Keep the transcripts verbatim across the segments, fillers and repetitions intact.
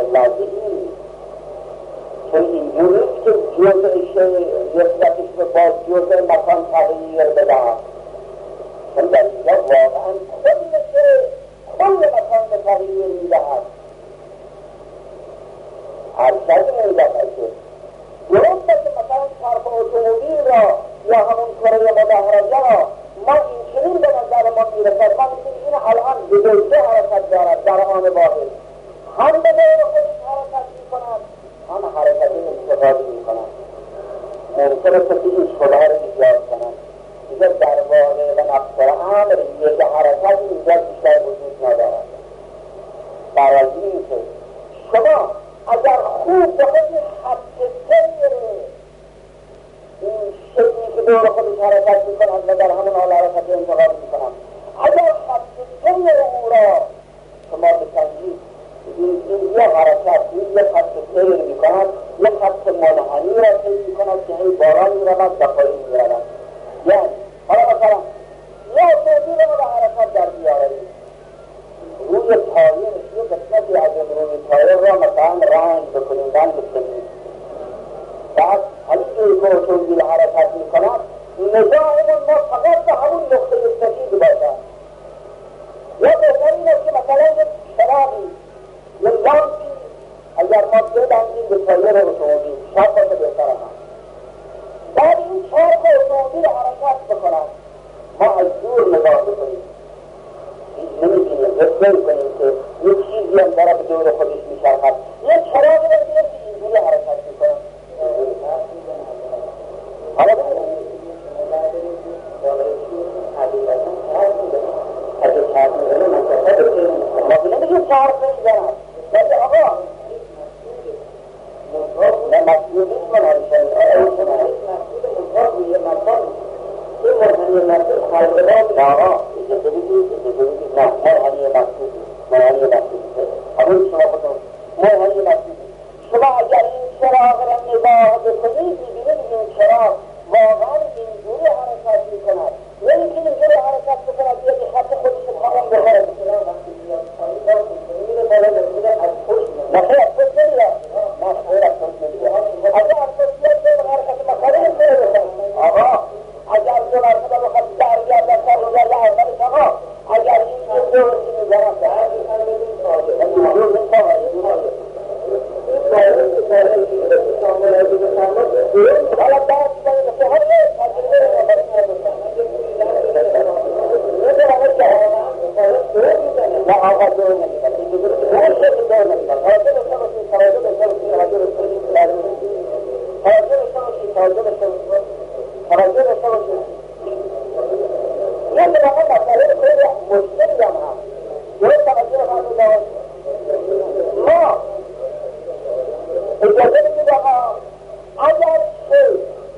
واضحی، چون اینجور نیست که جزء نسبتش به باز جزء مکان تغییر بدهد، چون در اینجا واقعا کلش کل مکان به تغییر میدهد. ارشد این دفعه شد درست که مثلا چرخ اتومبیل را یا همون کره مدهرجه را ما این چنین به نظر ما میرسد، ما میگیم این الان به دوجه حرکت دارد در آن واحد، هم به دور خودش حرکت میکند هم حرکتی استفاده میکند. ممکن است که این شبه را ایجاد کنند دیگه در واقع و نفس امر یک حرکت اینجا بیشتر وجود ندارد. برای این که شما اگر خوب به خود خط سیر این شکلی که دور خودش حرکت میکنند و در همون حال حرکت انتقال میکنند، اگر خط سیر او را شما بسنجید این یه حرکت این یه خط سیر میکند، یه خط منحنی را سیر میکند که هی باران میرود و پایین میرود. یعنی حالا مثلا یا توضیح را به حرکت در بیارید روی تایر یه قسمتی از این روی تایر را مثلا رنگ بکنید، رنگ بکنید، بعد همین که اتومبیل حرکت میکند نگاهمون ما فقط به همون نقطه سفید باشد. یا بهترین است که مثلا یک چراغی یک لامپی اگر ما ببندیم به تایر اتومبیل شب باشه بهتر هم، بعد این چرخ اتومبیل حرکت بکنند ما از دور نگاه بکنیم نمی‌بینیم، بسیار کنیم که یک چیزی هم داره به دور خودش می‌چرخد، یک چراغی را دیدیم که اینجوری حرکت می‌کنه. حالا بکنیم اگه چرخ می‌زنه منطقه بکنیم ما نمی‌گیم چرخ نمی‌زنم، ولی آقا نه مسئول نیست من همیشن مسئول مطلق روی مکان این مرحنی مسئول خلقات آقا اجازه بگید اجازه بگید نه مرحنی مسئول مرحنی مسئول همون شما خودم مرحنی مسئول شما اگر این چراغ را نگاه بکنید میبینید این چراغ واقعا اینجوری حرکت میکند، نه اینکه اینجوری حرکت بکند یکی خط خودش بخواهم بخوره چراغ وقتی بیاد پایین باز میکنه میره بالا میره از پشت نخیر از پشت نمیره نخیر از پشت نمیره اگر از پشت بیاد به حرکت مخاله میره بکنه آقا اگر دو مرتبه بخواد درگرد در سرگرد اولش آقا اگر این که درستی میزنم به هر این هم بدون ساده و این دور این ساده دور آیه حالا درد کنید که های تجربه رو برای ما بکنم نه آقا دور نمیدن دور شکل دور نمیدن حاضر بسته باشید حاضر بسته باشید حاضر بسته باشید حاضر بسته باشید حاضر بسته باشید حاضر بسته باشید یه دقیقه مسئله خیلی مشکلی هم هم درست توجه فرمودید ما اجازه بدید آقا اگر شیء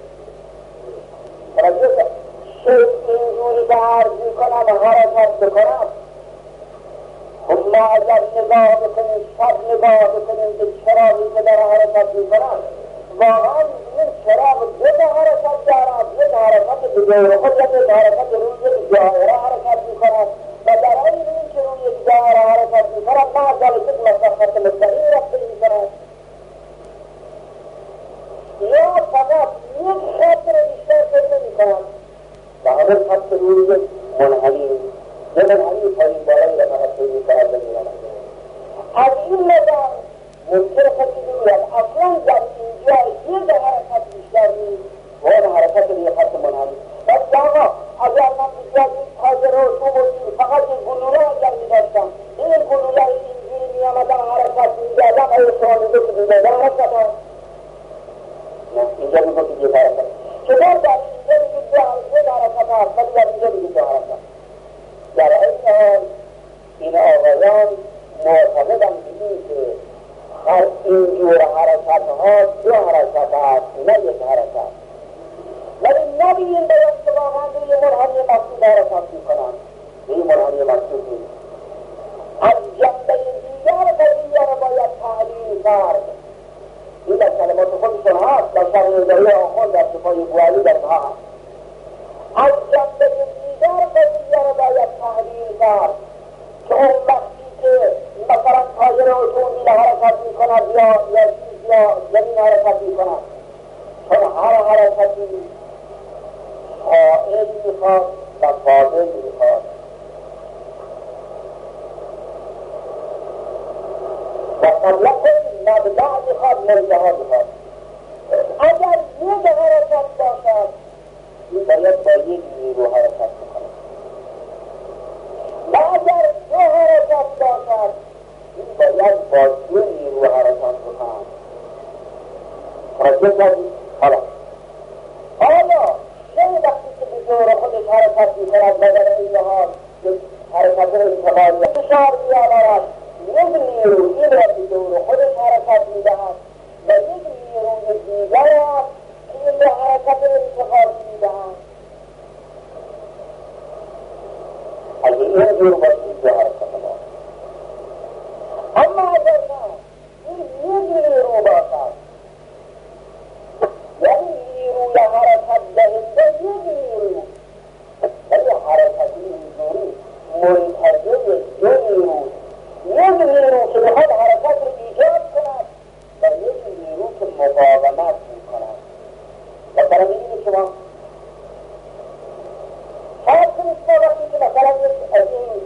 توجه شیء اینجوری به عرض میکنم و حرکت بکنم، خب ما اگر نگاه بکنیم شب نگاه بکنیم که چراغی که در حرکت میکنم واقعا این چراغ دو تا حرکت دارد، یک حرکت به دور خود یک حرکت روی یک دایره حرکت میکند و در این این که روی یک دایره حرکت میکند ما ذلك مسافت مستقیم رفته میکند یا فقط یک خط را بیشتر پیدا میکند و همون خط روی یک منحنی یک منحنی پایین بالایی را فقط پیدا میکند بمیرد. از این نظر ممکن کسی بگوید اصلا در اینجا یک حرکت بیشتر نیست و اون حرکت روی خط منحنی. بس آقا اگر من بیشتر این تاجر و اتومبیل فقط یک گلوله اگر میداشتم این گلوله اینجوری میامدن حرکت میدادم آیا شما میگه که میدادم حرکت ها نه اینجا میگه که یک حرکت چطور در اینجا میگه یک حرکت هست ولی در اینجا میگه دو حرکت. در این حال این آقایان معتقدن بگیم که هر اینجور حرکت ها دو حرکت هست نه یک حرکت، ولی نبیین باید که واقعا به یه مرحنی مقصود حرکت میکنن به یه مرحنی مقصود نیست. از جنبه دیگر قضیه را باید تحلیل کرد. این در کلمات خودشون هست در شرعیه آخر در صفای بوالی در ها هست. از جنبه دیگر قضیه را باید تحلیل کرد که اون وقتی که مثلا تاجر اتومبیل حرکت میکنه کند یا یا چیز یا زمین حرکت می کند، چون هر حرکتی فاعل میخواد و فاعل میخواد و قبل کل مبدع میخواد منتها میخواد. اگر یک حرکت باشد این باید با یک نیرو حرکت بکند و اگر دو حرکت باشد این باید با دو نیرو حرکت بکند. توجه کردید؟ حالا حالا شنی وقتی که به دور خودش حرکت میکند و در این حال حرکت انتقالی فشار میآورد، یک نیرو این را به دور خودش حرکت میدهد و یک نیروی دیگر است که این را حرکت انتقالی میدهد. اگه این جور باید اینجا حرکت ما، اما اگر نه این یک نیرو باشد، یعنی نیروی حرکت دهنده یک نیرو، ولی حرکتی اینجوری منتظر دو نیرو، یک نیرو که بخواد حرکت رو ایجاد کند و یک نیرو که مقاومت میکند. مثلا میگید شما فرض کنید ما وقتی که مثلا یک از این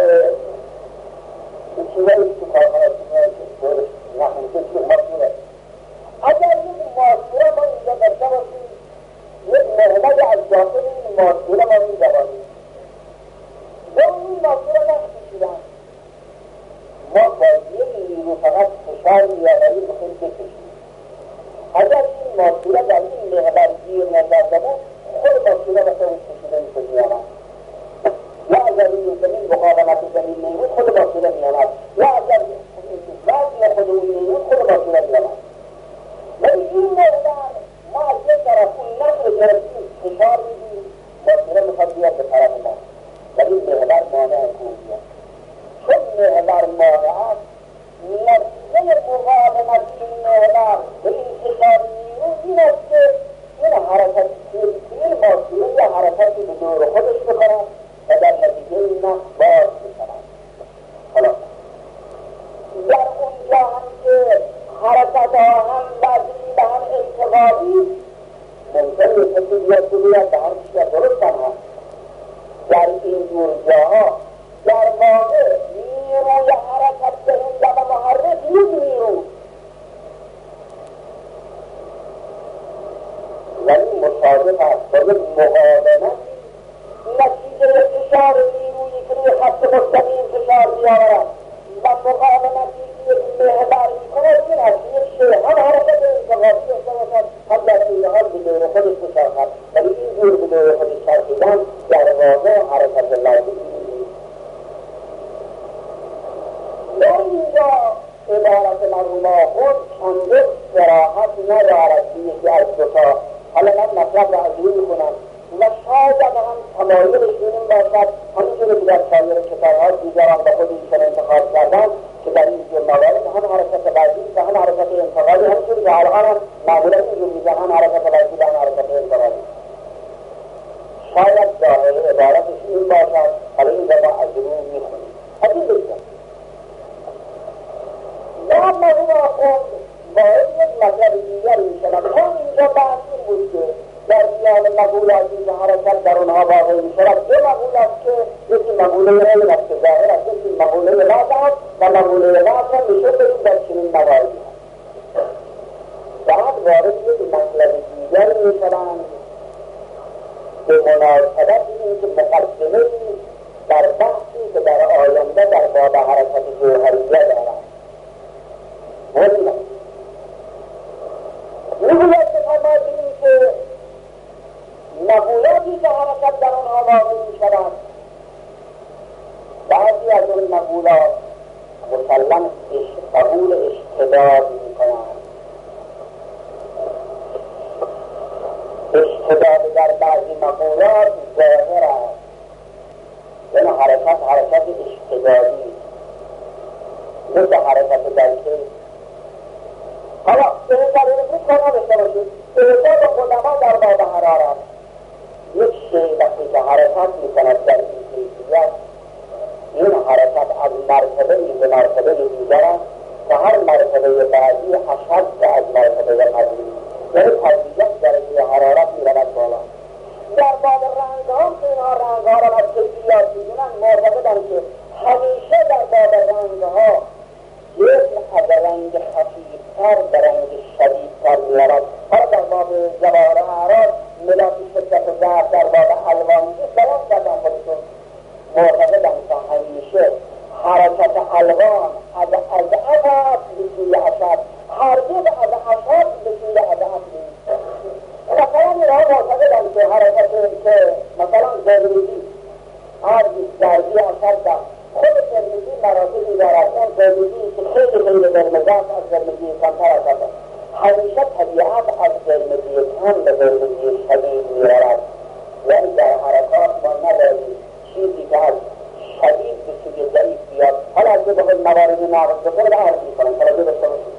این چیزایی که کارخانه که نخونده که ماسوره، اگر یک ماسوره ما اینجا داشته باشیم، یک محمد از داخل این ماسوره ما میدوانیم و این ماسوره نخوشیدن، ما با یک نیرو فقط فشار میآوریم بخواهیم بکشیم. اگر این ماسوره در این محور گیر نکرده خود ماسوره مثلا کشیده می‌کنیم، یا اگر این زمین مقاومت زمین نیمود خود ماسوره می‌آمد، یا اگر وزن خود اون نیمود خود ماسوره می‌آمد. ولی این محور ما از یک طرف اون نقل گرفتیم فشار میدیم، ماسوره می‌خواد بیاد به طرف ما، ولی محور مانع کنیم. چون محور مانع است، نتیجه مقاومت این محور به این فشار نیرو این است که این حرکت این ماسوره یا حرکتی به دور خودش بکند و در نتیجه این نقل باز بکند. حالا در اونجا هم که حرکت ها هم وزنی و هم انتقالی ممکن یک کسی بیاد بگوید به هم چیز درست هم هست. در این جور جاها در واقع نیروی حرکت دهنده و محرک یک نیرو، ولی مصادف است با یک مقاومت نتیجه فشار نیرویی که روی خط مستقیم فشار میآورد و مقاومتی که یک محور میکند این است یک شیء هم حرکت انتقالی داشته باشد هم در این حال به دور خودش بچرخد، ولی این جور به دور خودش چرخیدن در واقع حرکت لازمی نیست. در اینجا عبارت مرحوم خود چندین صراحت ندارد که یکی از دوتا. حالا من مطلب را از روی میکنم و شاید هم تمایلش این باشد همینجوری که در سایر کتاب‌ها دیگران به خود ایشان انتخاب کردن که در این جور موارد هم حرکت وزنی و هم حرکت انتقالی همینجوری که الان هم معمولا اینجور میگن هم حرکت وزنی و هم حرکت انتقالی. شاید ظاهر عبارتش این باشد. حالا این را ما از روی میخونیم. از این بگذاریم در موضوع خود باید یک مطلب دیگر میشنم. هم اینجا بحث این بود که در میان مقولاتی که حرکت در اونها واقع میشود دو مقول است که یکی مقوله این است که ظاهر است، یکی مقوله وضع است و مقوله وضع را میشه برید در چنین مواردی بعد وارد یک مطلب دیگر میشوند به مناسبت این که مقدمه در بحثی که در آینده در باب حرکت جوهریه دارد. مهم میگوید که فرمایدیم که مقولاتی که حرکت در آنها واقع میشود بعضی از اون مقولات مسلم قبول اشتداد میکنند. اشتداد در بعضی مقولات ظاهر است، یعنی حرکت حرکت اشتدادی مثل حرکت درکه. حالا به حساب این بود کار نداشته باشید به حساب قدما در باب حرارت یک شیء وقتی که حرکت میکند در این کیفیت این حرکت از مرتبه به مرتبه دیگر است که هر مرتبه بعدی اشد از مرتبه قبلی، یعنی تدریجا درجه حرارت میرود بالا. در باب رنگ ها که اینها رنگ ها را از کیفیات میدونن، معتقدن که همیشه در باب رنگ ها جسم از رنگ خفیفتر به رنگ شدیدتر میرود. حالا در باب جواهر اعراض ملاک شدت و ضعف در باب الوان بیان کردن خودشون، معتقدن که همیشه حرکت الوان از اضعف به سوی اشد، هرگز از اشد به سوی اضعف نیست. مثلا اینها معتقدن که حرکت که مثلا زرمیزی از زردی اشد دست، خود زرمیزی مراتبی دارد. اون زرمیزی که خیلی خیلی زرمزه از زرمیزی کمتر اشد، همیشه طبیعت از زرمیزی کم به زرمیزی شدید میرود. یعنی در حرکات ما نداریم چیزی که از شدید به سوی ضعیف بیاد. حالا از به بخواهد مواردی ناقض بکنه به عرض میکنم توجه داشته باشید.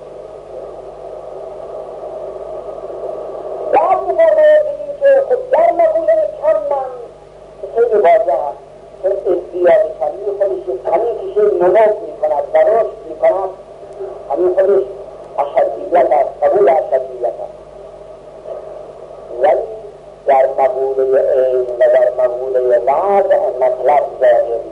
بعد میفرماید بگیم که خود در مقوله کم من که خیلی واضح هست، چون ازدیاد کمی خودش کمی که شیء نمو میکند و رشد میکند، همین خودش اشدیت است، قبول اشدیت است. ولی در مقوله علم و در مقوله وضع مطلب ظاهری.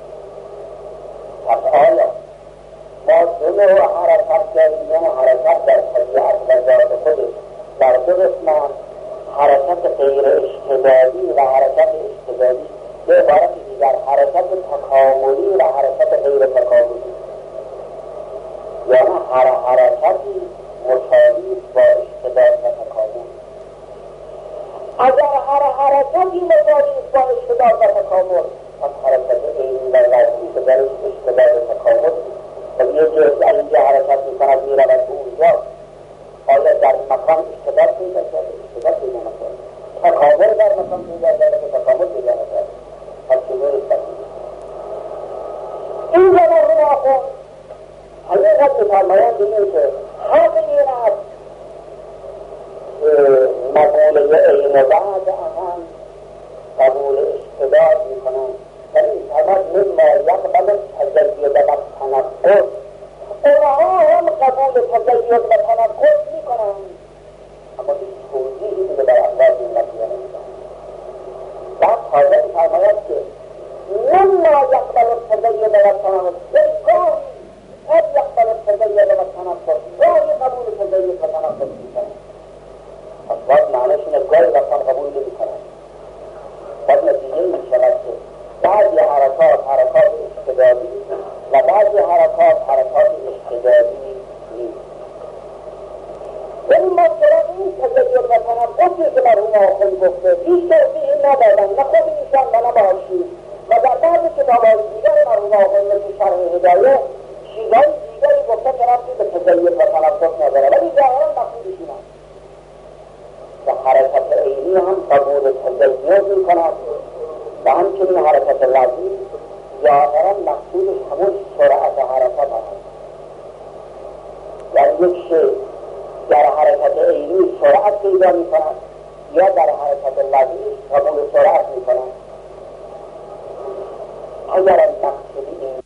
پس آیا ما دو نوع حرکت داریم؟ یعنی حرکت در طبیعت و ذات خودش در دو قسمت، حرکت غیر اشتباهی و حرکت اشتباهی. به عبارت دیگر حرکت تکاملی و حرکت غیر تکاملی، یعنی هر حرکتی مساوی با اشتباه و تکامل. اگر هر حرکتی مساوی با اشتباه و تکامل، پس حرکت عینی و وضعی که درش اشتباه و تکامل، و یه جز اینجا حرکت میکند میرود به اونجا، آیا در مکان اشتباه پیدا کرده؟ اشتباه پیدا نکرده. تکامل در مکان پیدا کرده که تکامل پیدا نکرده. پس چگونه استفاده؟ اینجا مرحوم آخون حقیقت میفرمایند بگیم که حق این است مقوله عین و بعد اهم قبول اشتباه میکنند. ولی میفرماید مما یقبل تجید و تنقض، اونها هم قبول تجید و تنقض میکنند، اما این توضیحی که در انداز این نتیجه نمیدهند. بعد تازه میفرماید که مما یقبل تجید و تنقض، گاهی قد یقبل تجید و تنقض، گاهی قبول تجید و تنقض میکنند. پس باید معنیش اینه گاهی وقتا قبول نمیکنند. باید نتیجه میشود که بعضی حرکات حرکات اشتباهی و بعضی حرکات حرکات اشتباهی نیست. ولی مثلا این تجید و تنقضی که مرحوم آخوند گفته هیچ توضیحی ندادن، نه خود ایشان و نه باشی، و در بعضی کتاب‌های دیگر مرحوم آخوند مثل شرح هدایه چیزهای دیگری گفته که ربطی به تجید و تنقض نداره، ولی ظاهرا مقصودش این است که حرکت عینی هم قبول تجید میکند و همچنین حرکت لازم ظاهرا مقصودش همون سرعت حرکت است. یعنی یک شیء در حرکت عینی سرعت پیدا میکند یا در حرکت لازم قبول سرعت میکند. اگر مقصود این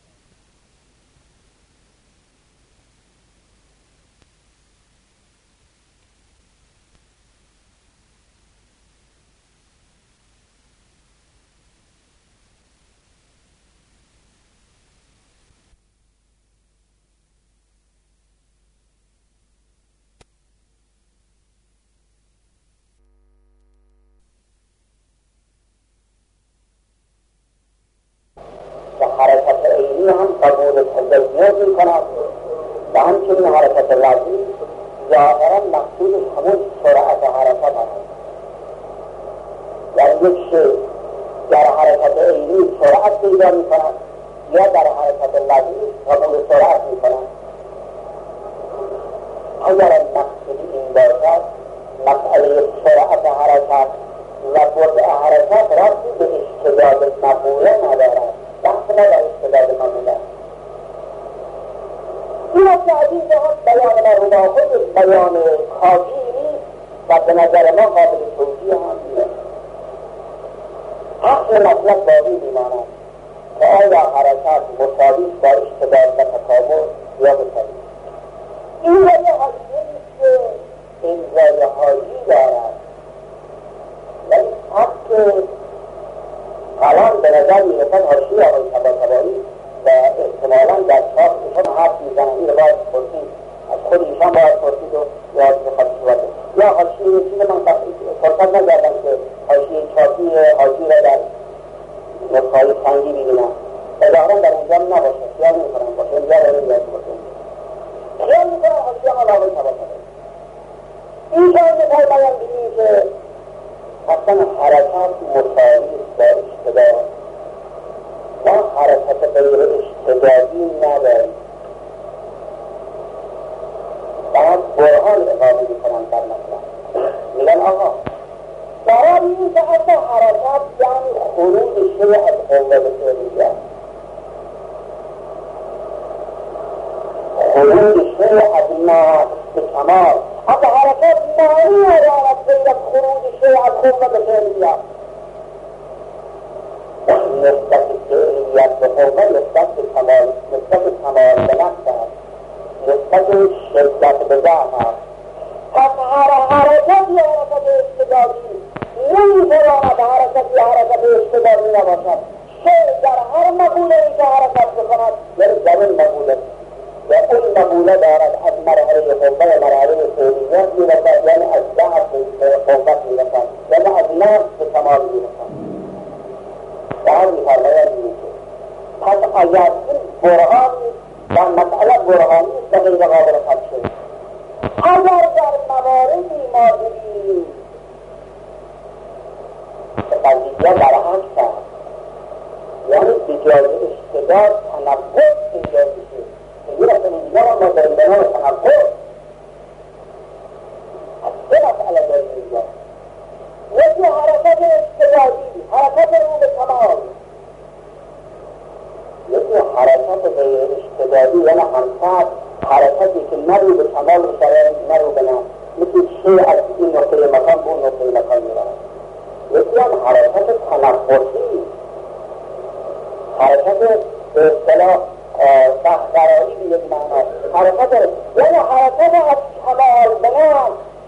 حرکت عینی هم قبول تجید میکند و همچنین حرکت لازم ظاهرا مقصودش همون سرعت حرکت است. یعنی یک شیء در حرکت عینی سرعت پیدا میکند یا در حرکت لازم قبول سرعت میکند. اگر مقصود این باشد مسئله سرعت حرکت و بطء حرکت ربطی به اشتداد مقوله ندارد، بحث ما در اشتداد مقوله. این از عزیز جهات بیان مرحوم آخوند بیان کافی نیست و به نظر ما قابل توجیه هم نیست. اصل مطلب باقی میماند که آیا حرکت مساوی با اشتداد و تکامل یا بکنید. این را یه حاشیه نیست که امضای حاجی دارد، ولی سبک الان به نظر میرسد حاشیه آقای طباطبایی و احتمالا در چاپ ایشان حرف میزنن. این رو باید پرسید، از خود ایشان باید پرسید و یاد بخواد صورت یا حاشیه چیز من فرصت نکردم که حاشیه چاپی حاجی را در نسخه‌های سنگی ببینم و ظاهرا در اینجا نباشه، خیال میکنم باشه، اینجا رو یاد بکنم، خیال میکنم حاشیه ما آقای طباطبایی. ایشان می‌فرمایند ببینید که اصلا حرکت مساوی است با اشتباه. ما حرکت غیر اشتباهی نداریم. باید برهان اقامه میکنن در مطلب. میگن آقا برای این که اصلا حرکت یعنی خروج شیء از قوه فعلیه، خروج شیء از نقص به کمال. اصلا حرکت معنی ندارد غیر از خروج شیء از قوه فعلیه. نسبت فعلیت به قوه نسبت به کمال، نسبت کمال به نقص است، نسبت شدت به ضعف است. پس هر حرکت یا حرکت اشتباهی نمیتواند حرکت یا حرکت اشتباهی نباشد. شیء در هر مقوله ای که حرکت بکند یعنی در این مقوله و اون مقوله دارد از مرحله قوه مرحله فعلیت میرسد، یعنی از ضعف به قوت میرسد، یعنی از نقص به کمال میرسد. و هم میفرماید میشه پس اگر این برهان و مسئله برهانی است و غیر قابل خدشه، اگر در مواردی ما ببینیم قضیه برعکس است، یعنی بجای اشتباه تنبه اینجا میشه. میگه اصلا اینجا را ما داریم به نام تنبه از سه مسئله داریم اینجا. یکی حرکت اشتباهی، حرکت رو به کمال، یکی حرکت غیر اشتباهی یعنی همسط حرکتی که نه رو به کمال بشود نه رو به نقص، مثل شیء از این نقطه مکان به اون نقطه مکان میرود. یکی هم حرکت تنفسی، حرکت به اصطلاح بخبرایی به یک معنا، حرکت یعنی حرکت از کمال به نقص.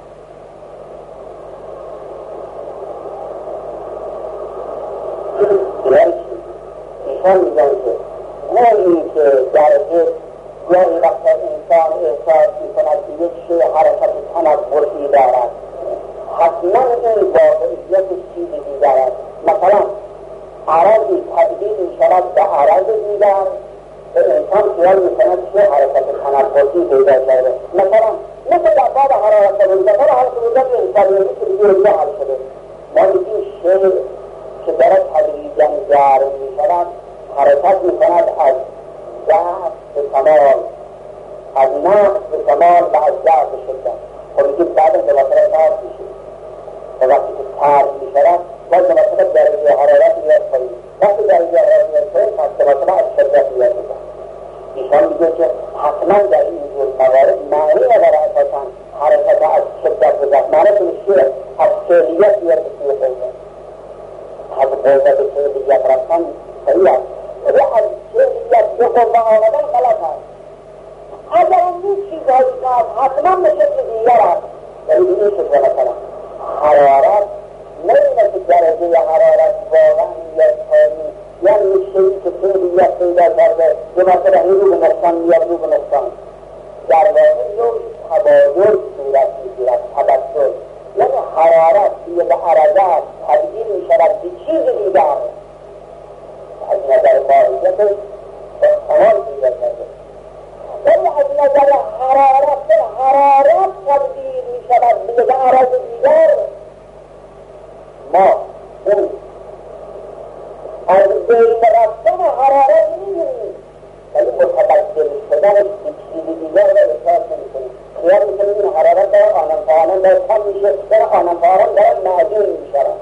ایشان میگن که نه این که در حس گاهی وقتا انسان احساس میکند که یک شیء حرکت تنفسی دارد، حتما این واقعیت چیزی دیگر است. مثلا عرضی تبدیل میشود به عرض دیگر و انسان خیال میکند که حرکت تنفسی پیدا کرده. مثلا مثل در باب حرارت روزگار حرارت روزگار انسانیتی که دیگه دیگه حل شده، ما میگیم شیء که دارد تدریجاً گرم میشود حرکت میکند از ضعف به کمال، از نقص به کمال و از ضعف به شدت. خب میگیم بعد به واسطه ترد میشه و وقتی که ترد میشود باید به واسطه درجه حرارت میاد پایین. وقتی درجه حرارت میاد پایین پس به واسطه از شدت میاد میکن. ایشان میگه که حتما در این جور موارد معنی نداره اساسا حرکت از شدت به ضعف، معنی میشه از فعلیت بیاد به سوی قوه، از قوه به فعلیت رفتن صحیح است، ولی از فعلیت به قوه آمدن غلط است. اگر این چیزهایی که حتما به شکل دیگر است، یعنی این شکل مثلا حرارت نمیده که درجه حرارت واقعا میاد پایین، یعنی شیئی که فعلیت پیدا کرده یه مثلا این رو به نقصان میاد رو به نقصان، در واقع نوعی تبادل صورت میگیرد، تبدل، یعنی حرارت که به عرضت تبدیل میشود به چیز دیگر از نظر ماهیتش به کمال پیدا کرده، ولی از نظر حرارت به حرارت تبدیل میشود به عرض دیگر. ما اون از بین رفتن حرارت میگیریم ولی متبدل شدنش به چیز دیگر را احساس نمیکنیم. خیال میکنیم این حرارت داره آنم تا آنم داره کم میشه، داره آنم تا آنم داره معجون میشود.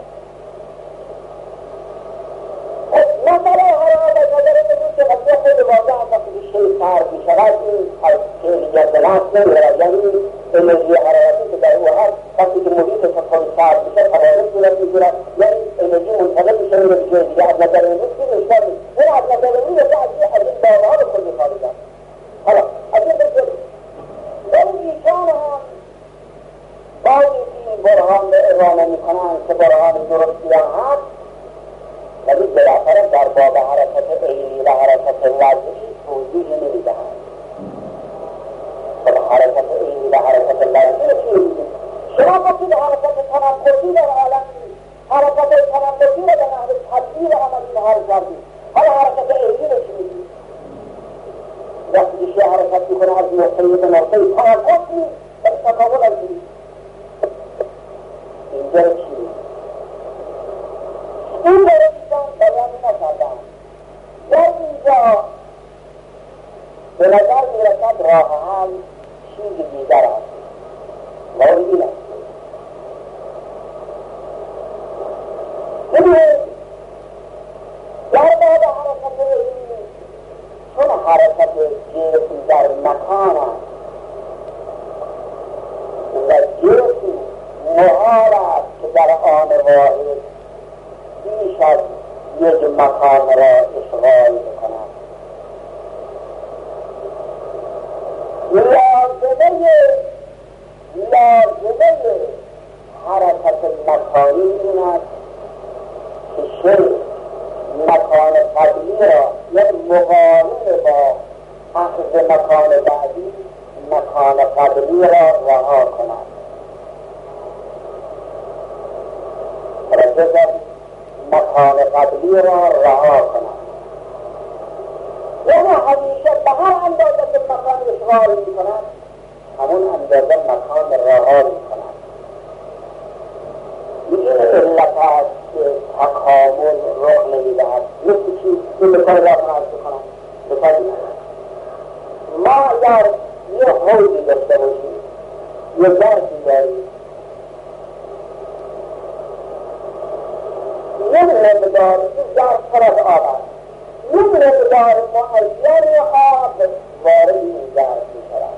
مثلا حرارت از نظر بگید که قضیه خود واضح است وقتی که شیء فرد میشود این از فعلیت به نقص نمیرد، یعنی انرژی حرارتی که در او هست وقتی که محیطش خود فرد میشه تبادل صورت میگیرد، یعنی انرژی منتقل میشه میره به جای دیگه. از نظر امروز این اشکال نیست، ولی از نظر امروز از این از این دامه ها به کلی خارج است. حالا از که برهان درستی هم هست، ولی بالاخره در باب حرکت عینی و حرکت وضعی توضیح نمیدهند. خب حرکت عینی و حرکت وضعی رو چی میگیم؟ شما گفتید حرکت تنفسی در عالم نیست، حرکت تنفسی رو به نحو تدبیر عملی نهار کردید، حالا حرکت عینی رو چی میگیم؟ وقتی که حرکت میکنه از نقطه‌ای به نقطه‌ای تنفس نیست، ولی تکامل از نیست. اینجا رو چی میگیم؟ این رو ایشان بیان نکردن. در اینجا به نظر میرسد راه حل چیز دیگر است. مورد این است. ببینید در باب حرکت علمی چون حرکت جسم در مکان است و جسم محال است که در آن واحد بیش از یک مکان را اشغال بکند. لازمه لازمه حرکت مکانی این است که شیء مکان قبلی را یک مقارن با اخذ مکان بعدی مکان قبلی را رها کند. رجل مکان قبلی را رها کند. یعنی همیشه به هر اندازه که مکان اشغال می کند همون اندازه مکان رها می کند. این علت است که تکامل رخ نمی دهد. مثل چی؟ این مثال را فرض بکنم. مثال ما اگر یه حوضی داشته باشیم، یه درسی داریم، یه مقدار این درس پر از آب است، یه مقدار معین آب وارد این درس می شود.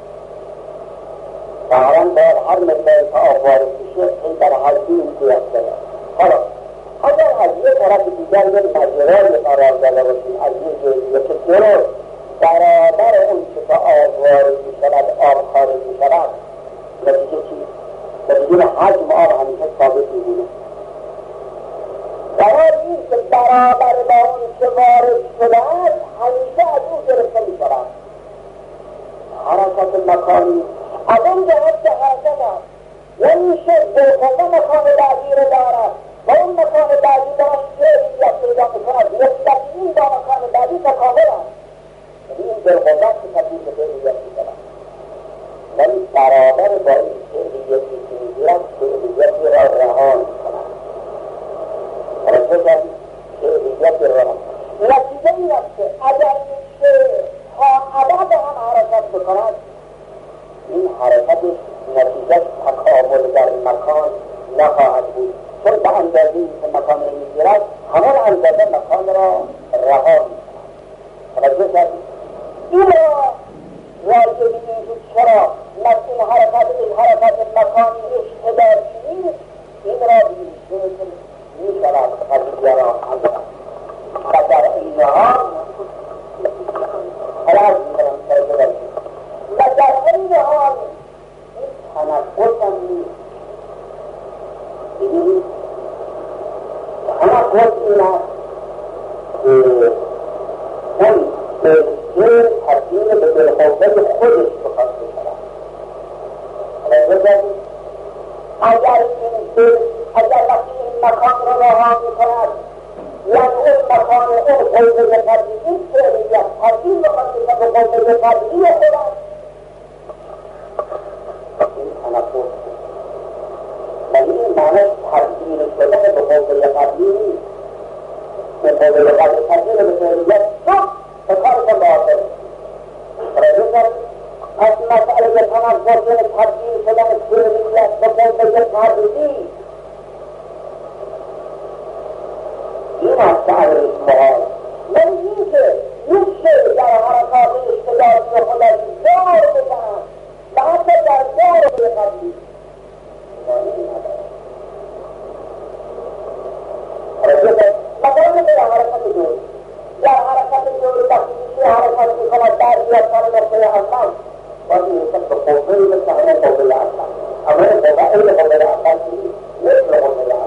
دارن باید هر مقدار که آب وارد میشه این در حدی امتیاز دارد. حالا اگر از یک طرف دیگر یک مجرای قرار داده باشیم از یک جایی که درست برابر اون که تا آب وارد می شود آب خارج می شود، نتیجه چی؟ نتیجه حجم آب همیشه ثابت می بوده. برای این که برابر با اون که وارد شده است همیشه از اون گرفته می شود. حرکت مکانی از اون جهت که حرکت است یعنی شد بلکه مکان بعدی رو دارد و اون مکان بعدی داشت جهیت پیدا میکند مستقیم با مکان بعدی تکامل است. این بالقدرت که تبدیل به جهیت میشود، ولی برابر با این جهیتی که میگیرد جهیتی را رها میکند. رسول جهیتی را نتیجه این است که اگر این شیء تا ابد هم حرکت بکند این حرکتش نتیجه تکامل در مکان نخواهد بود، چون به اندازه‌ای که مکان را میگیرد همان اندازه مکان را رها میکند. توجه کردید؟ این را راجع به اینکه چرا این حرکت این حرکت مکانی اشتباهی نیست این را بیشتر میشود قضیه را اندازه و در این حال حالا میکنم توجه کردید و در این حال این تنفس هم نیست. ببینید تنفس این است که اون بهتر تبدیل به دلخواه خودش بخواد بشود. اگر این دل اگر وقتی این مکان را رها میکند یعنی اون مکان اون قوضه قدری این فعلیت تبدیل بخواد بشود به قوضه قدری خودش این تنفس ولی این معنی تبدیل شدن به قوضه قدری نیست. به قوضه قدری تبدیل به فعلیت نه فکارشان باطل. پس مسئله تنفس یعنی تبدیل شدن فعلیت به قوضه قدری این است که امر محال. ولی این که یک شیء در حرکات اشتباهی خودش دار بزنند و حتی در دار قدری مثلا در حرکت دور در حرکت دور وقتی که حرکت میکند در بیاد سر نقطه اصلا باید میرسد به قوهی مثل همه قوه اصلا همه قوه این قوه اصلا نیست مثل قوه اصلا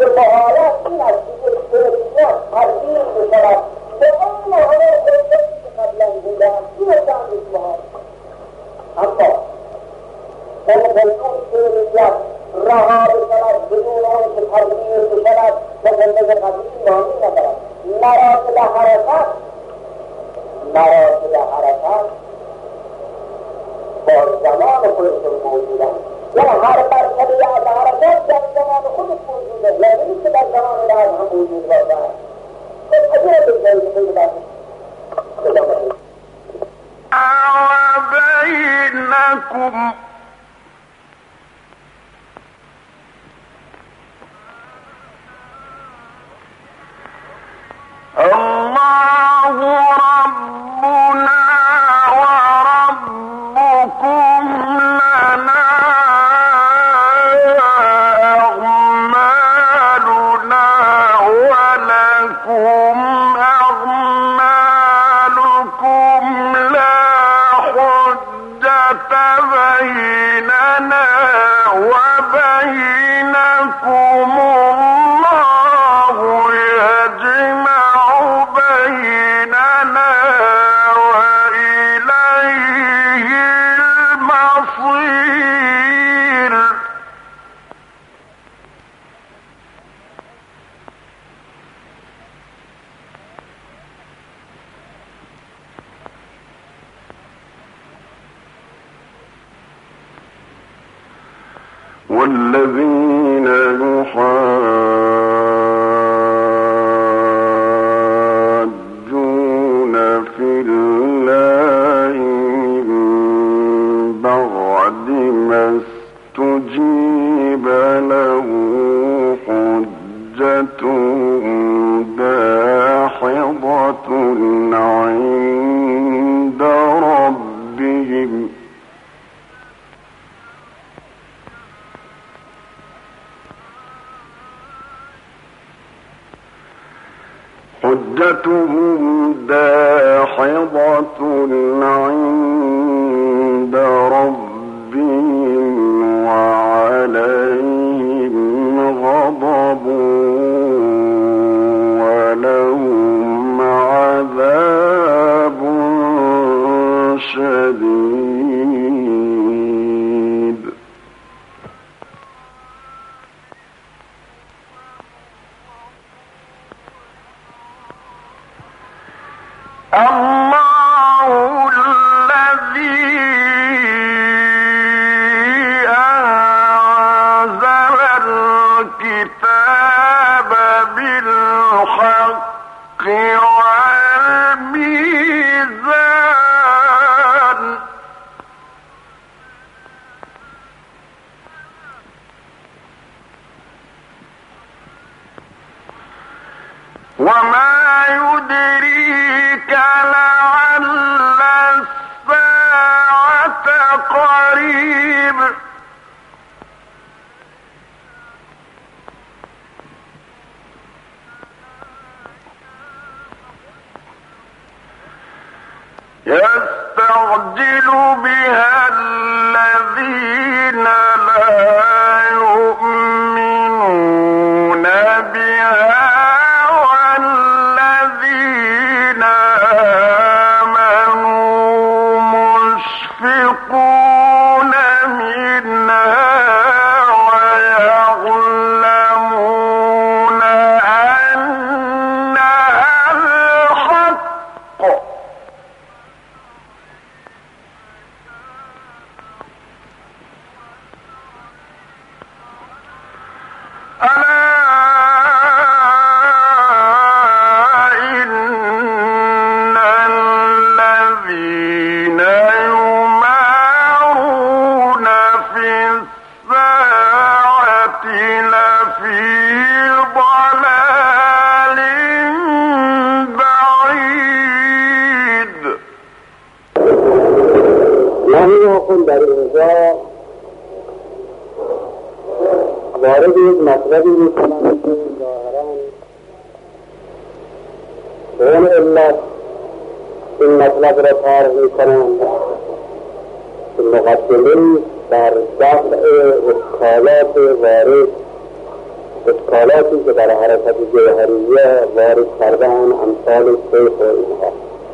محالت این است که تلویزیون تبدیل بشود به آن همه قدرتی که قبلا بودند این است اندیش محال. اما تلویزیون تلویزیون رها بشود بدون آنکه تغییر بشود و زندگی قدیم باقی ندارد. مراتب حرکت مراتب حرکت با زمان خودشون موجودند. یا هر مرتبه از حرکت در زمان خودش موجوده، یعنی نیست که در زمان بعد هم موجود باشد. اجازه بگذارید که بگذارید بینکم الله ربنا وربكم لنا أعمالنا ولكم أعمالكم لا حجة بيننا وبينكم الله يجمع بيننا وإليه المصير. والذين يحاجون في الله من بعد ما استجيب له حجتهم داحضة عند ربهم حجتهم داحضة عند ربهم وعليهم غضب ولهم عذاب شديد. الله الذي أنزل الكتاب بالحق والميزان وما يدريك لعل الساعة قريب. يستعجل بها الذين لا يؤمنون بها در اینجا وارد یک مطلبی میکنند که ظاهرا به اون علت این مطلب را طرح میکنند که مقدمه‌ای در دفع اشکالات وارد به اشکالاتی که در حرکت جوهریه وارد کردن امثال شیخ و اینها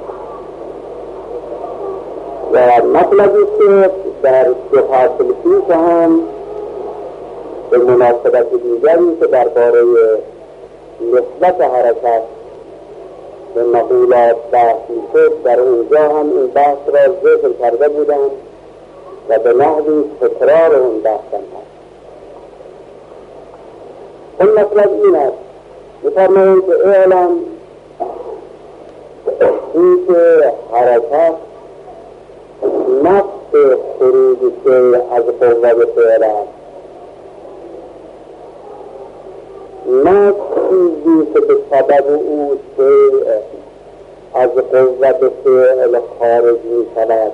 و مطلبی که در دو فصل پیش هم به مناسبت دیگری که درباره نسبت حرکت به مقولات بحث میشد در اونجا هم این بحث را ذکر کرده بودند و به نحوی تکرار اون بحث هست. اون مطلب این است می‌فرمایند که اعلام این که حرکت نفس خروج شیء از قوت فعل است، نه چیزی که به سبب او شیء از قوت فعل خارج می شود.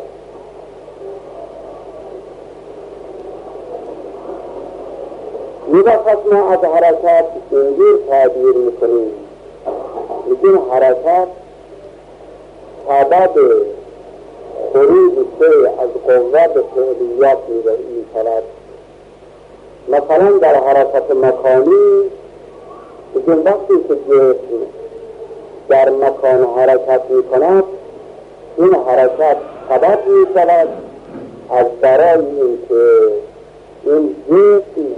می‌بخش ما از حرکت اینجور تعبیر می‌کنیم، میگیم حرکت سبب خروج شیء از قوت فعلیت می شود. مثلا در حرکت مکانی بگیم وقتی که جسم در مکان حرکت می کند این حرکت سبب می شود از برای این که این جسم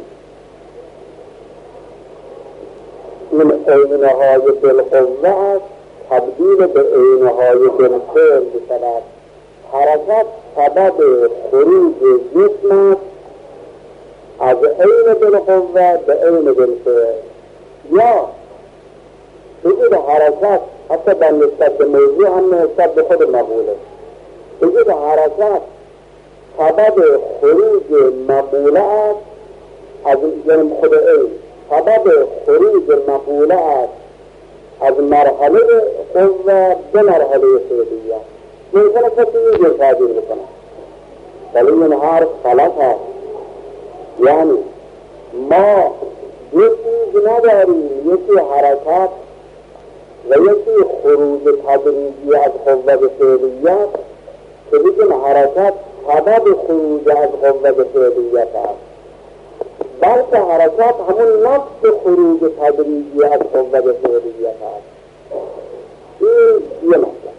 این عینهای بالقوه است تبدیل به عینهای بالفعل می شود. حرکت سبب خروج جسم است از عین بالقوه به عین بالفعل. یا بگید حرکت حتی در نسبت به موضوع هم نسبت به خود مقوله، بگید حرکت سبب خروج مقوله است از یعنی خود عین سبب خروج مقوله است از مرحله قوه به مرحله فعلیه. ممکنه کسی اینجور تعبیر بکنه ولی این حرف غلط است. یعنی ما یک چیز نداریم، یکی حرکت و یکی خروج تدریجی از قوت فعلیت که بگیم حرکت سبب خروج از قوت فعلیت است، بلکه حرکت همون نفس خروج تدریجی از قوت فعلیت است. این یه مطلب.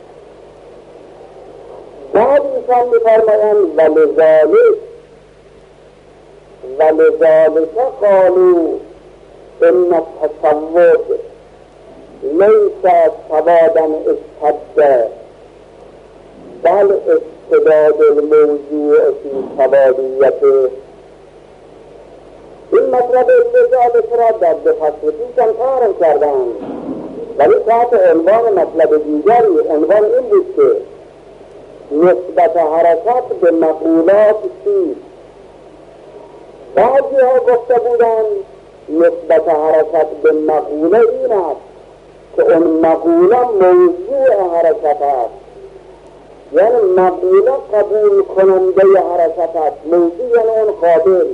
بعد ایشان می‌فرمایند ولذالک ولذالک قالوا ان التصوت لیس سوادا اشتد بل استداد الموضوع فی سوادیته. این مطلب ولذالک را در دو فصل پیش انکار کردند، ولی تحت عنوان مطلب دیگری عنوان این بود که نسبت حرکت به مقولات چیست. بعضی ها گفته بودند نسبت حرکت به مقوله این است که اون مقوله موضوع حرکت است، یعنی مقوله قبول کننده حرکت است، موضوع یعنی اون قابل،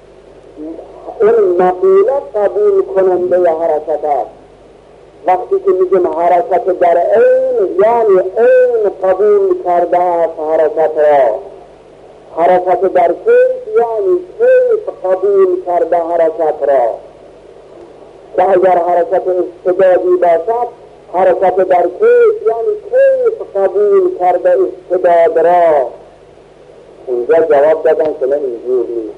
اون مقوله قبول کننده حرکت است. وقتی که میگیم حرکت در عین یعنی عین قبول کرده است حرکت را، حرکت در کیف یعنی کیف قبول کرده حرکت را. و اگر حرکت استدادی باشد حرکت در کیف یعنی کیف قبول کرده استداد را. اونجا جواب دادن که نه اینجور نیست.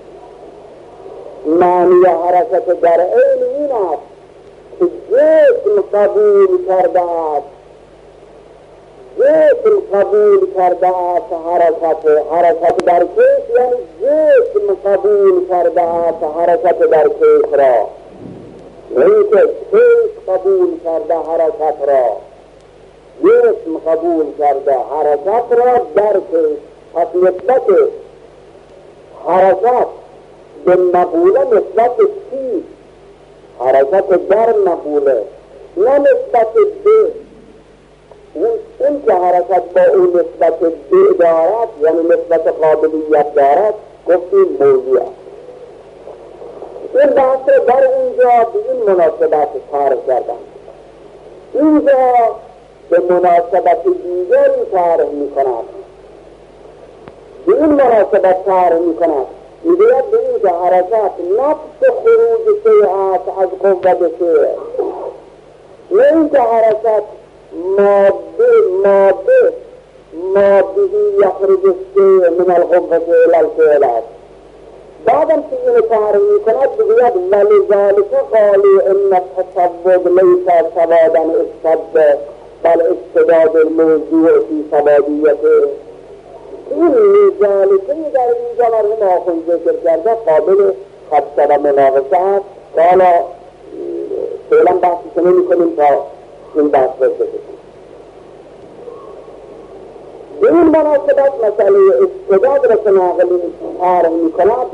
معنی حرکت در عین این است که جسم قبول کرده است، جسم قبول کرده است حرکت حرکت در کیف یعنی جسم قبول کرده است حرکت در کیف را، یعنی که کیف قبول کرده حرکت را، جسم قبول کرده حرکت را در کیف. پس نسبت حرکت به مقوله نسبت چی؟ حرکت در مقوله، نه نسبت به اون, اون که حرکت با اون نسبت به دارد یعنی نسبت قابلیت دارد گفتیم موضوع. این بحث در اونجا به این مناسبت طرح کردن، اینجا به مناسبت دیگری طرح می‌کند، به این مناسبت طرح می‌کند. می‌گوید به این که حرکت نفس خروج شیء است از قوت شیء، نه اینکه حرکت ماده ماده مادهی یخرج الشیء من القوة الی الفعل است. بعدم که اینو تعریف میکند بگوید ولذلک قالوا ان التصود لیس سوادا اشتد بل اشتداد الموضوع فی سوادیته. این لذالکه در اینجا مرحوم آخوند ذکر کرده قابل خدشه و مناقشه است که حالا فعلا بحثی نمی کنیم تا این بحث رسه کنیم. به این مناسبت مسئله استعداد را که ناقل تعریف میکند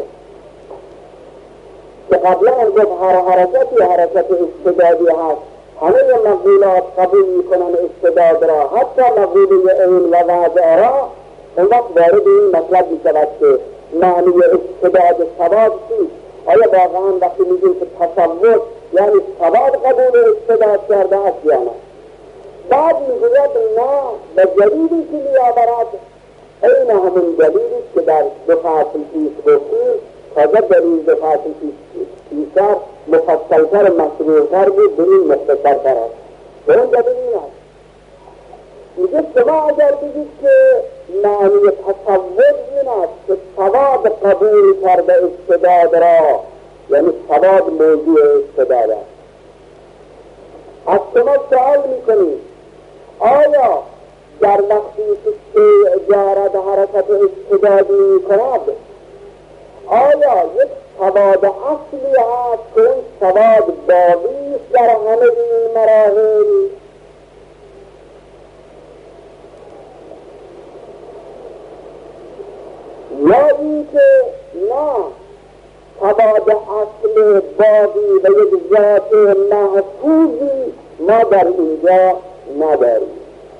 که قبلا گفت هر حرکتی حرکت استعدادی هست، همه مقولات قبول میکنن استعداد را، حتی مقوله این و وضع را. اون وقت وارد این مطلب میشود که معنی استعداد ثبات چیست؟ آیا واقعا وقتی میگیم که تصور یعنی ثبات قبول استعداد کرده است یا نه؟ بعد میگوید نه، به دلیلی که میآورد این همون دلیلی که در دو فصل پیش گفتیم، تازه در این دو فصل پیشتر مفصلتر مشروعتر بود، به این مختصرتر است. به اون دلیل این است میگه شما اگر بگید که معنی تصور این است که ثواب قبول کرده استعداد را، یعنی ثواب موضوع استعداد است، از شما سوال میکنید آیا در وقتی که شیء دارد حرکت استعدادی میکند آیا یک ثواب اصلی هست که اون ثواب باقی است در همه این مراحل، یا اینکه نه ثواب اصل باقی و یک ذات محفوظی ما در اینجا نداریم؟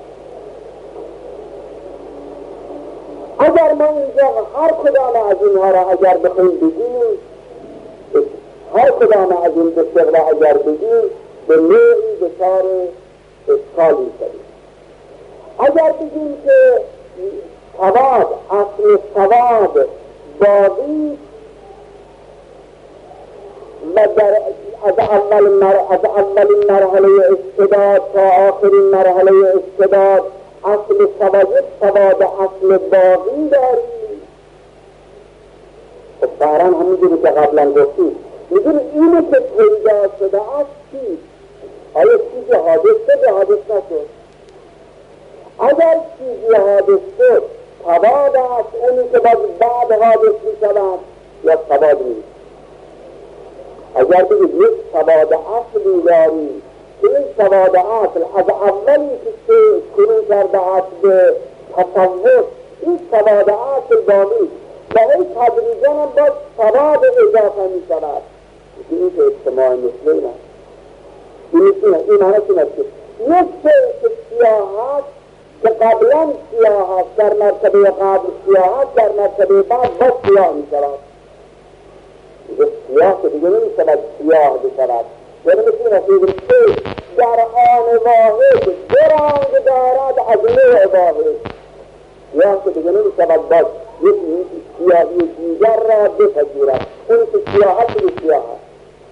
اگر ما اینجا هر کدام از اینها را اگر بخوایم بگیم، هر کدام از این دو را اگر بگیم به نوعی دچار اشکالی شدیم. اگر بگیم که ثواب اصل ثواب باقی و در از اول مر... از اولین مرحله استعداد تا آخرین مرحله استعداد اصل ثواب ثواب اصل باقی داریم. خب باران همینجوری که قبلا گفتیم میگیم اینو که پیدا شده است چیست؟ آیا چیزی حادث شده حادث نشد؟ اگر چیزی حادث شد ثواب است اونی که بعد حادث میشود یا ثواب نیست؟ اگر بگید یک ثواب اصلی داریم که این ثواب اصل از اولی که شروع کرده است به تصور این ثواب اصل باقی و این تدریجا هم باید ثواب اضافه می شود. این که اجتماع مسلم است این معنی چون است که یک شیء که سیاه است که قبلا سیاه است در مرتبه قبل سیاه است در مرتبه بعد باید سیاه می شود. سیاه که دیگه نمی شود سیاه بشود، یعنی مثل رسیدیم که در آن واحد دو رنگ دارد از نوع واحد. سیاه که دیگه نمی شود باید یک سیاهی دیگر را بپذیرد، اونی که سیاه هست که سیاه هست.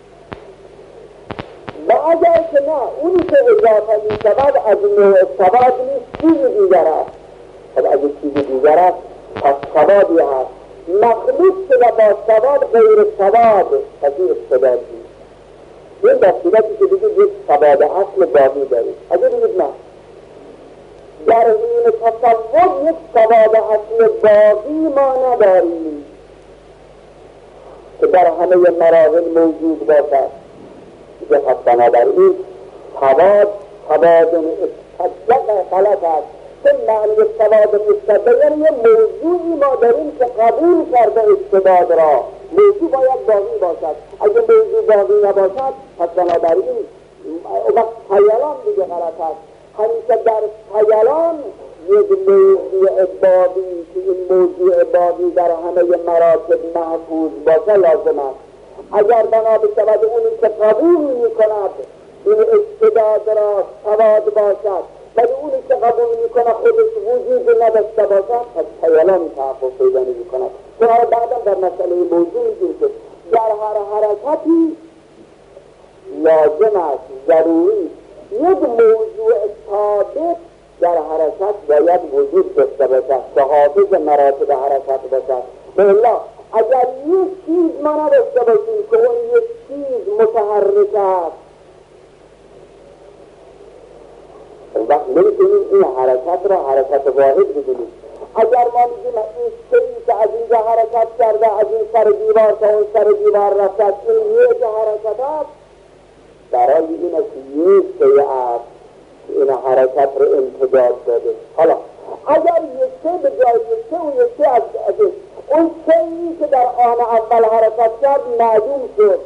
و اگر که نه اونی که اضافه می شود از نوع ثواب نیست چیز دیگر است. خب اگه چیز دیگر است پس ثوابی هست مخلوط شده با ثواب غیر ثواب پس این استعداد نیست. این دستیدتی که بگید یک ثواب اصل باقی دارید. اگه بگید نه در این تصور یک ثواب اصل باقی ما نداریم که در همه مراحل موجود باشد. دیگه پس بنابراین ثواب توازن استدق غلط است. که معنی ثواب مستدل یعنی یه موضوعی ما داریم که قبول کرده استعداد را، موضوع باید باقی باشد. اگه موضوع باقی نباشد پس بنابراین وقت خیالان دیگه غلط است. همیشه در خیالان یک موضوع باقی که این موضوع باقی در همه مراتب محفوظ باشه لازم است. اگر بنا بشود اونی که قبول میکند این استعداد را ثواب باشد ولی اونی که قبول میکنه خودش وجود نداشته باشد پس خیالان تحقق پیدا نمیکند. که بعدا در مسئله موضوع میگیم که در هر حرکتی لازم است، ضروری یک موضوع ثابت در حرکت باید وجود داشته باشد که حافظ مراتب حرکت باشد. بلا اگر یک چیز ما نداشته باشیم که اون یک چیز متحرک است، وقت نمیتونیم این حرکت را حرکت واحد بدونیم. اگر ما میگیم این سری که از اینجا حرکت کرده، از این سر دیوار تا اون سر دیوار رفته، این یک حرکت است، برای این که یک سری است این حرکت رو امتداد داده. حالا اگر یک سری به جای یک سری و یک سری از اون سری که در آن اول حرکت کرد معلوم شد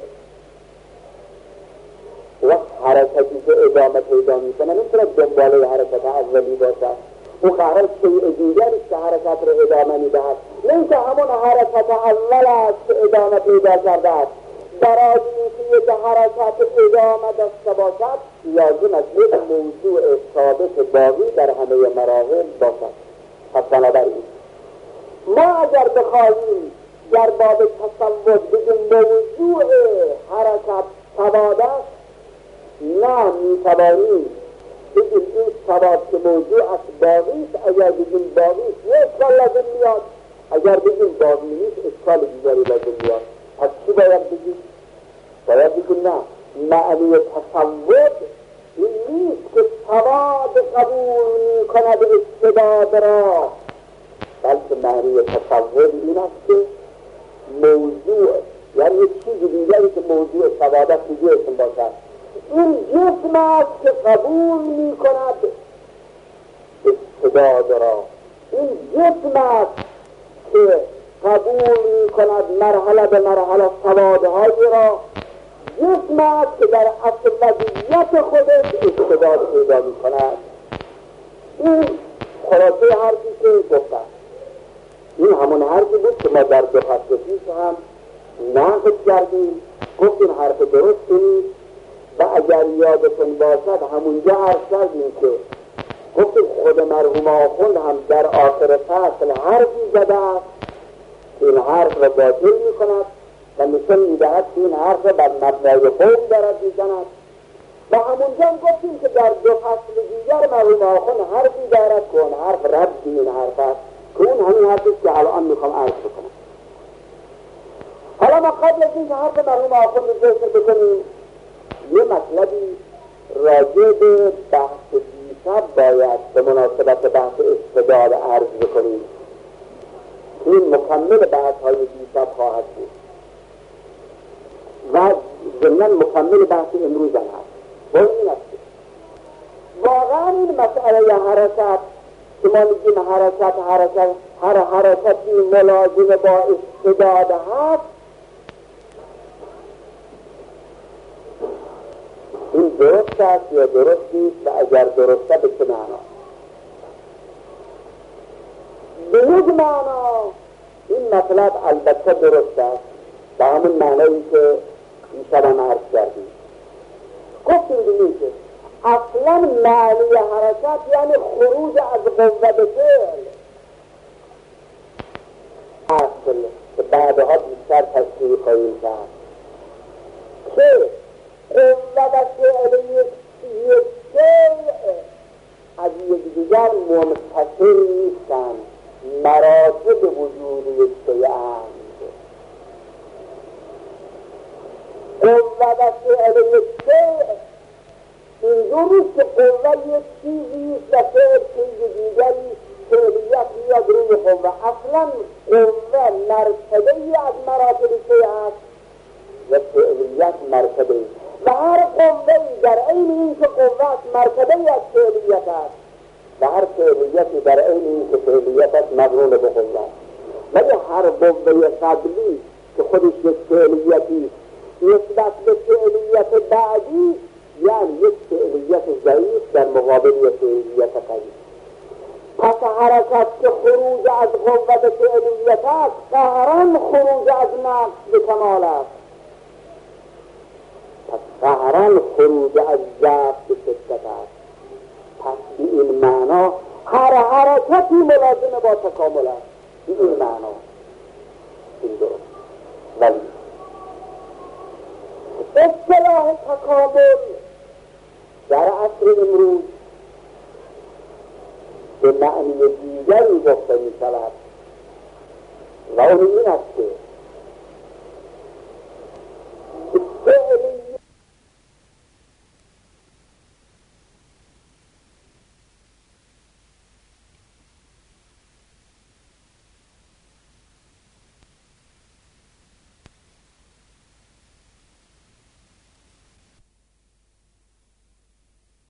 و حرکتی که ادامه پیدا میکنه نمیتونه دنباله حرکت اولی باشد. او قرار شیء دیگری که حرکت رو ادامه میدهد، نه اینکه همون حرکت اول است که ادامه پیدا کرده است. برای اینکه یک حرکت ادامه داشته باشد لازم است یک موضوع ثابت باقی در همه مراحل باشد. پس بنابراین ما اگر بخواهیم در باب تصور بگیم موضوع حرکت ثبات است، نه میتوانیم بگیم این ثبات که موضوع است باقی است. اگر بگیم باقی است یک اشکال لازم میاد، اگر بگیم باقی نیست اشکال دیگری لازم میاد. پس چی باید بگیم؟ باید بگیم نه، معنی تصور این نیست که ثبات قبول میکند استعداد را، بلکه معنی تصور این است که موضوع یعنی یک چیز دیگری که موضوع ثبات دیگه اسم باشد. این جسم است که قبول می کند استعداد را، این جسم است که قبول می کند مرحله به مرحله سوادهای را، جسم است که در اصل وضعیت خودش استعداد پیدا می کند. این خلاصه حرفی که گفتم، این همون حرفی بود که ما در دو هفته پیش هم نقد کردیم، گفتیم حرف درست نیست. و اگر یادتون باشد همونجا عرض کردیم که گفتیم خود مرحوم آخوند هم در آخر فصل حرفی زده است که این حرف را باطل می کند و نشان میدهد که این حرف را بر مبنای قوم دارد میزند. و همونجا هم گفتیم که در دو فصل دیگر مرحوم آخوند حرفی دارد که اون حرف رد این حرف است که اون همین حرفی که الان میخوام عرض بکنم. حالا ما قبل از این که حرف مرحوم آخوند رو ذکر بکنیم یه مطلبی راجع به بحث دیشب باید به مناسبت بحث استعداد عرض بکنیم. این مکمل بحث های دیشب خواهد بود و ضمن مکمل بحث امروز هم هست. و این است واقعا این مسئله حرکت که ما میگیم حرکت حرکت هر حرکتی ملازم با استعداد هست، این درست است یا درست نیست و اگر درسته به چه معنا؟ به یک معنا این مطلب البته درست است به همون معنایی که این شب هم عرض کردیم. گفتیم بینید که اصلا معنی حرکت یعنی خروج از قوه به فعل اصل که بعدها بیشتر تصویر خواهیم کرد که قوه و فعل یک فعل از یک دیگر منفصل نیستند، مراتب وجود یک شیئند. قوه و فعل یک فعل اینجور نیست که قوه یک چیزیست و فعل چیز دیگری فعلیت میاد روی قوه. اصلا قوه مرتبه‌ای از مراتب شیء است و فعلیت مرتبه و هر قوه‌ای در عین این که قوه مرتبه‌ای از فعلیت است و هر فعلیتی در عین این که فعلیت است مقرون به قوه. ولی هر قوه قبلی که خودش یک فعلیتی نسبت به فعلیت بعدی یعنی یک فعلیت ضعیف در مقابل یک فعلیت قوی. پس حرکت که خروج از قوه به فعلیت است قهرا خروج از نقص به کمال است. پس قهرا خروج از ضعف به شدت است. پس به این معنا هر حرکتی ملازم با تکامل است. به این معنا اصطلاح تکامل در عصر امروز به معنی دیگری گفته می شود و اون این است که